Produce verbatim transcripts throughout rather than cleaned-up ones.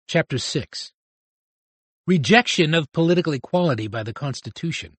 Chapter six. Rejection of Political Equality by the Constitution.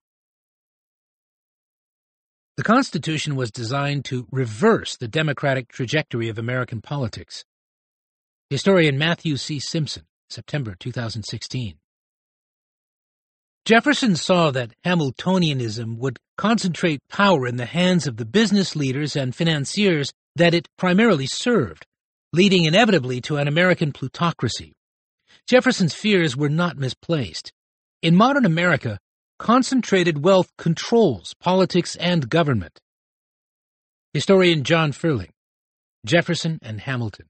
The Constitution was designed to reverse the democratic trajectory of American politics. Historian Matthew C. Simpson, September two thousand sixteen. Jefferson saw that Hamiltonianism would concentrate power in the hands of the business leaders and financiers that it primarily served, leading inevitably to an American plutocracy. Jefferson's fears were not misplaced. In modern America, concentrated wealth controls politics and government. Historian John Ferling, Jefferson and Hamilton.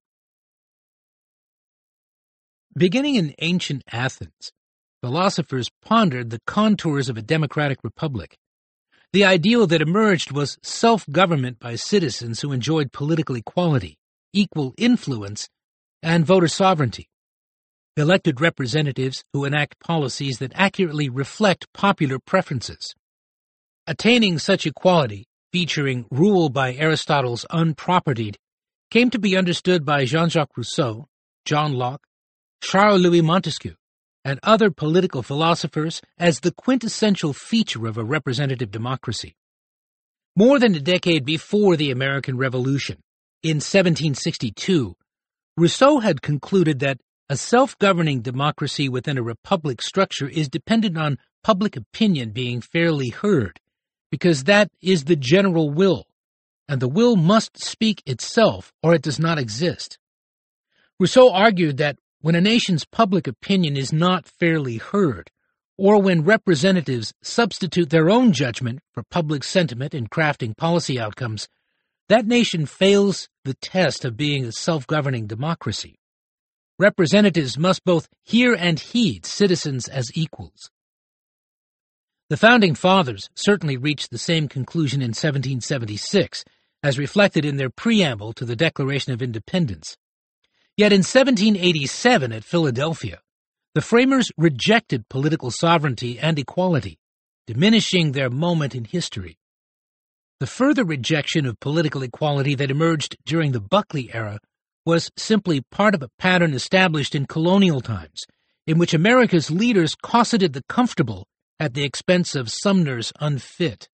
Beginning in ancient Athens, philosophers pondered the contours of a democratic republic. The ideal that emerged was self-government by citizens who enjoyed political equality, equal influence, and voter sovereignty. Elected representatives who enact policies that accurately reflect popular preferences. Attaining such equality, featuring rule by Aristotle's unpropertied, came to be understood by Jean-Jacques Rousseau, John Locke, Charles-Louis Montesquieu, and other political philosophers as the quintessential feature of a representative democracy. More than a decade before the American Revolution, in seventeen sixty-two, Rousseau had concluded that a self-governing democracy within a republic structure is dependent on public opinion being fairly heard, because that is the general will, and the will must speak itself or it does not exist. Rousseau argued that when a nation's public opinion is not fairly heard, or when representatives substitute their own judgment for public sentiment in crafting policy outcomes, that nation fails the test of being a self-governing democracy. Representatives must both hear and heed citizens as equals. The Founding Fathers certainly reached the same conclusion in seventeen seventy-six, as reflected in their preamble to the Declaration of Independence. Yet in seventeen eighty-seven at Philadelphia, the framers rejected political sovereignty and equality, diminishing their moment in history. The further rejection of political equality that emerged during the Buckley era was simply part of a pattern established in colonial times, in which America's leaders cosseted the comfortable at the expense of Sumner's unfit.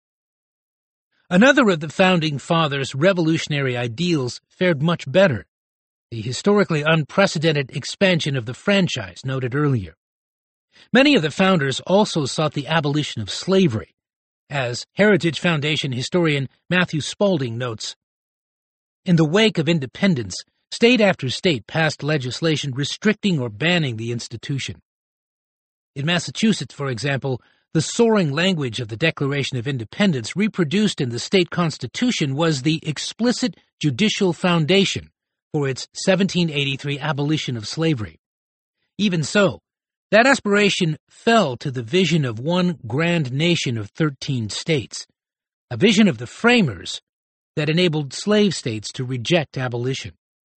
Another of the Founding Fathers' revolutionary ideals fared much better, the historically unprecedented expansion of the franchise noted earlier. Many of the founders also sought the abolition of slavery, as Heritage Foundation historian Matthew Spalding notes. In the wake of independence, state after state passed legislation restricting or banning the institution. In Massachusetts, for example, the soaring language of the Declaration of Independence reproduced in the state constitution was the explicit judicial foundation for its seventeen eighty-three abolition of slavery. Even so, that aspiration fell to the vision of one grand nation of thirteen states, a vision of the framers that enabled slave states to reject abolition.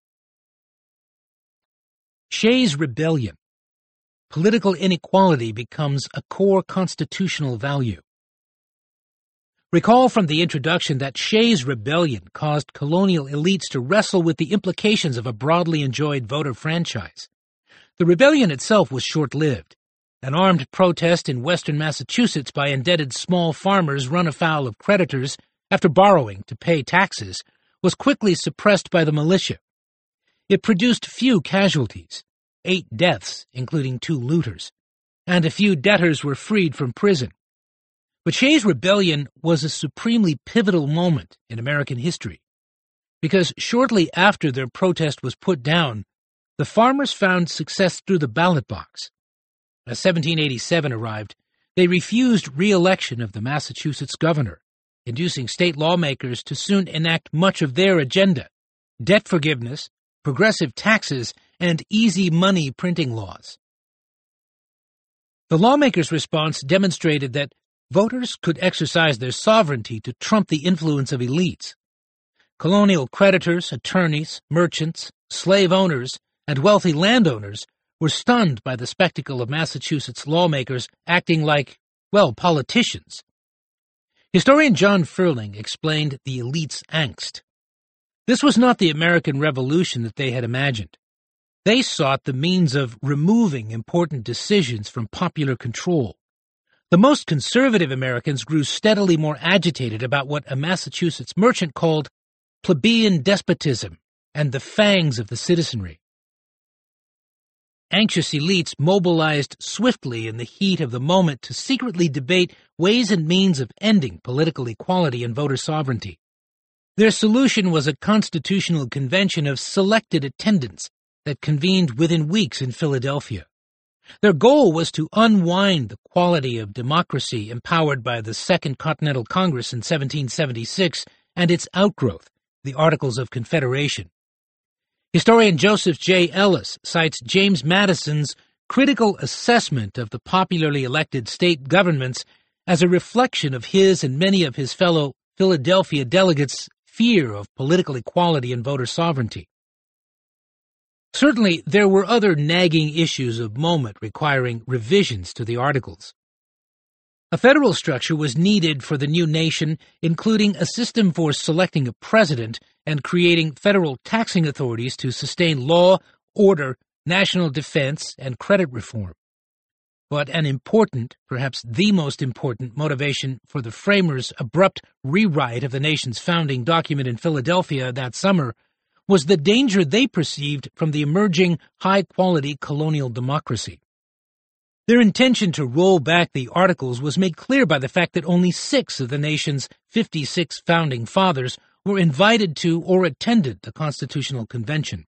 Shays' Rebellion. Political inequality becomes a core constitutional value. Recall from the introduction that Shays' Rebellion caused colonial elites to wrestle with the implications of a broadly enjoyed voter franchise. The rebellion itself was short-lived. An armed protest in western Massachusetts by indebted small farmers run afoul of creditors after borrowing to pay taxes was quickly suppressed by the militia. It produced few casualties, eight deaths, including two looters, and a few debtors were freed from prison. But Shays' Rebellion was a supremely pivotal moment in American history, because shortly after their protest was put down, the farmers found success through the ballot box. As seventeen eighty-seven arrived, they refused re-election of the Massachusetts governor, inducing state lawmakers to soon enact much of their agenda: debt forgiveness, progressive taxes, and easy money printing laws. The lawmakers' response demonstrated that voters could exercise their sovereignty to trump the influence of elites. Colonial creditors, attorneys, merchants, slave owners, and wealthy landowners were stunned by the spectacle of Massachusetts lawmakers acting like, well, politicians. Historian John Ferling explained the elites' angst. This was not the American Revolution that they had imagined. They sought the means of removing important decisions from popular control. The most conservative Americans grew steadily more agitated about what a Massachusetts merchant called plebeian despotism and the fangs of the citizenry. Anxious elites mobilized swiftly in the heat of the moment to secretly debate ways and means of ending political equality and voter sovereignty. Their solution was a constitutional convention of selected attendants that convened within weeks in Philadelphia. Their goal was to unwind the quality of democracy empowered by the Second Continental Congress in seventeen seventy-six and its outgrowth, the Articles of Confederation. Historian Joseph J. Ellis cites James Madison's critical assessment of the popularly elected state governments as a reflection of his and many of his fellow Philadelphia delegates' fear of political equality and voter sovereignty. Certainly, there were other nagging issues of moment requiring revisions to the Articles. A federal structure was needed for the new nation, including a system for selecting a president and creating federal taxing authorities to sustain law, order, national defense, and credit reform. But an important, perhaps the most important, motivation for the framers' abrupt rewrite of the nation's founding document in Philadelphia that summer was the danger they perceived from the emerging high-quality colonial democracy. Their intention to roll back the Articles was made clear by the fact that only six of the nation's fifty-six founding fathers were invited to or attended the Constitutional Convention.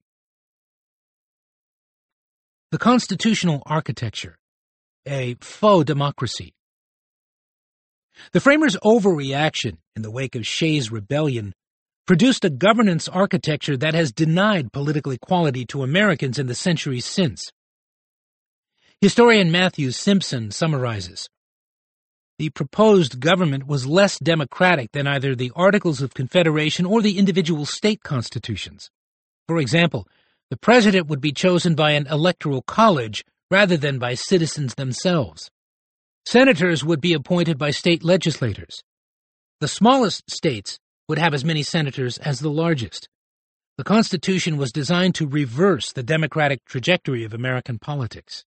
The Constitutional Architecture, a faux democracy. The framers' overreaction in the wake of Shays' Rebellion produced a governance architecture that has denied political equality to Americans in the centuries since. Historian Matthew Simpson summarizes, "The proposed government was less democratic than either the Articles of Confederation or the individual state constitutions. For example, the president would be chosen by an electoral college rather than by citizens themselves. Senators would be appointed by state legislators. The smallest states would have as many senators as the largest. The Constitution was designed to reverse the democratic trajectory of American politics."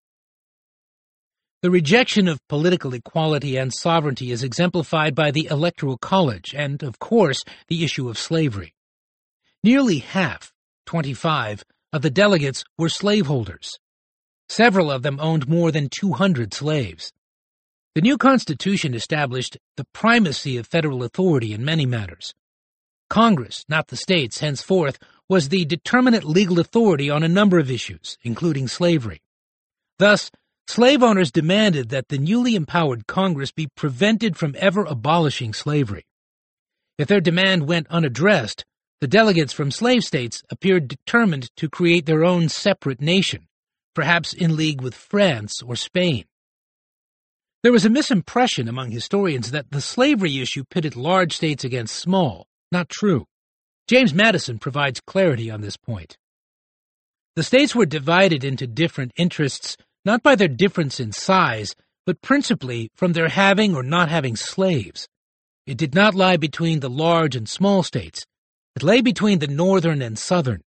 The rejection of political equality and sovereignty is exemplified by the Electoral College and, of course, the issue of slavery. Nearly half, twenty-five, of the delegates were slaveholders. Several of them owned more than two hundred slaves. The new Constitution established the primacy of federal authority in many matters. Congress, not the states, henceforth, was the determinate legal authority on a number of issues, including slavery. Thus, slave owners demanded that the newly empowered Congress be prevented from ever abolishing slavery. If their demand went unaddressed, the delegates from slave states appeared determined to create their own separate nation, perhaps in league with France or Spain. There was a misimpression among historians that the slavery issue pitted large states against small. Not true. James Madison provides clarity on this point. The states were divided into different interests not by their difference in size, but principally from their having or not having slaves. It did not lie between the large and small states. It lay between the northern and southern.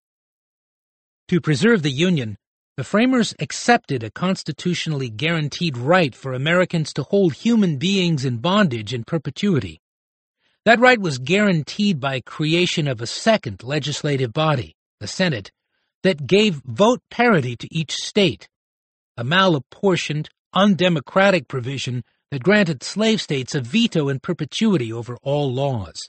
To preserve the Union, the framers accepted a constitutionally guaranteed right for Americans to hold human beings in bondage in perpetuity. That right was guaranteed by creation of a second legislative body, the Senate, that gave vote parity to each state, a malapportioned, undemocratic provision that granted slave states a veto in perpetuity over all laws.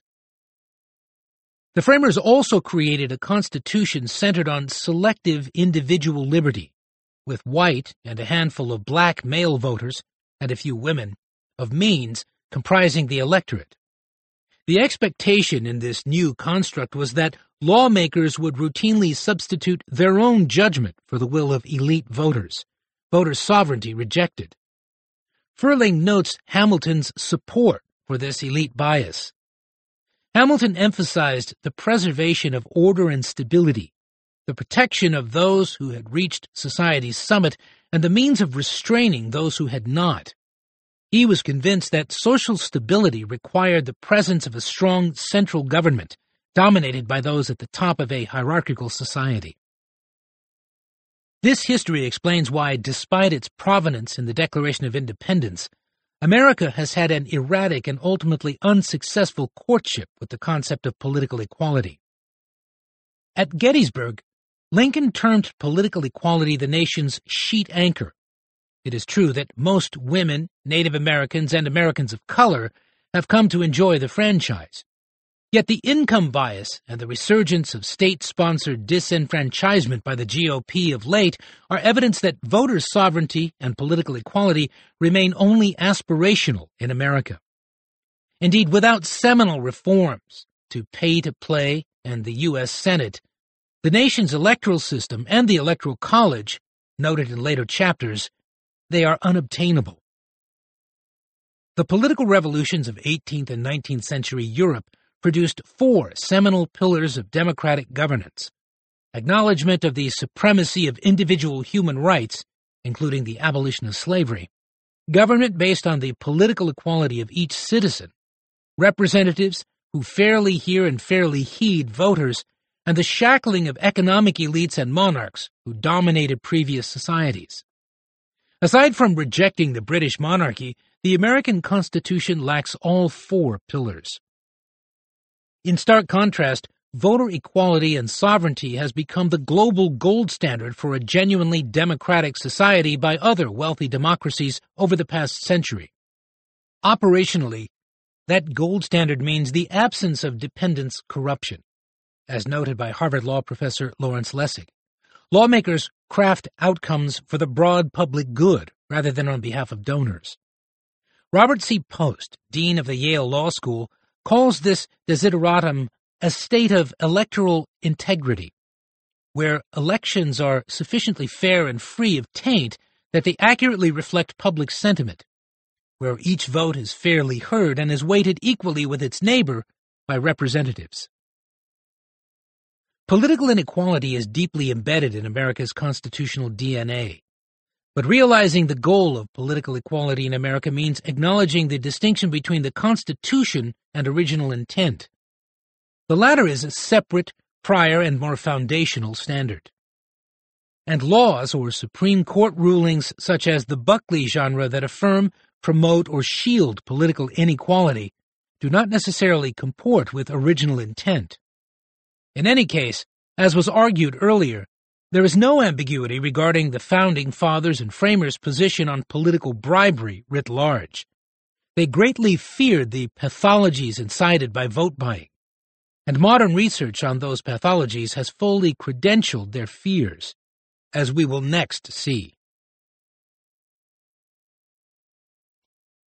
The framers also created a constitution centered on selective individual liberty, with white and a handful of black male voters, and a few women, of means comprising the electorate. The expectation in this new construct was that lawmakers would routinely substitute their own judgment for the will of elite voters. Voter sovereignty rejected. Furling notes Hamilton's support for this elite bias. Hamilton emphasized the preservation of order and stability, the protection of those who had reached society's summit, and the means of restraining those who had not. He was convinced that social stability required the presence of a strong central government, dominated by those at the top of a hierarchical society. This history explains why, despite its provenance in the Declaration of Independence, America has had an erratic and ultimately unsuccessful courtship with the concept of political equality. At Gettysburg, Lincoln termed political equality the nation's sheet anchor. It is true that most women, Native Americans, and Americans of color have come to enjoy the franchise. Yet the income bias and the resurgence of state-sponsored disenfranchisement by the G O P of late are evidence that voter sovereignty and political equality remain only aspirational in America. Indeed, without seminal reforms to pay-to-play and the U S Senate, the nation's electoral system and the Electoral College, noted in later chapters, they are unobtainable. The political revolutions of eighteenth and nineteenth century Europe produced four seminal pillars of democratic governance: acknowledgement of the supremacy of individual human rights, including the abolition of slavery, government based on the political equality of each citizen, representatives who fairly hear and fairly heed voters, and the shackling of economic elites and monarchs who dominated previous societies. Aside from rejecting the British monarchy, the American Constitution lacks all four pillars. In stark contrast, voter equality and sovereignty has become the global gold standard for a genuinely democratic society by other wealthy democracies over the past century. Operationally, that gold standard means the absence of dependence corruption, as noted by Harvard Law professor Lawrence Lessig. Lawmakers craft outcomes for the broad public good rather than on behalf of donors. Robert C. Post, dean of the Yale Law School, calls this desideratum a state of electoral integrity, where elections are sufficiently fair and free of taint that they accurately reflect public sentiment, where each vote is fairly heard and is weighted equally with its neighbor by representatives. Political inequality is deeply embedded in America's constitutional D N A. But realizing the goal of political equality in America means acknowledging the distinction between the Constitution and original intent. The latter is a separate, prior, and more foundational standard. And laws or Supreme Court rulings such as the Buckley genre that affirm, promote, or shield political inequality do not necessarily comport with original intent. In any case, as was argued earlier, there is no ambiguity regarding the Founding Fathers and Framers' position on political bribery writ large. They greatly feared the pathologies incited by vote buying, and modern research on those pathologies has fully credentialed their fears, as we will next see.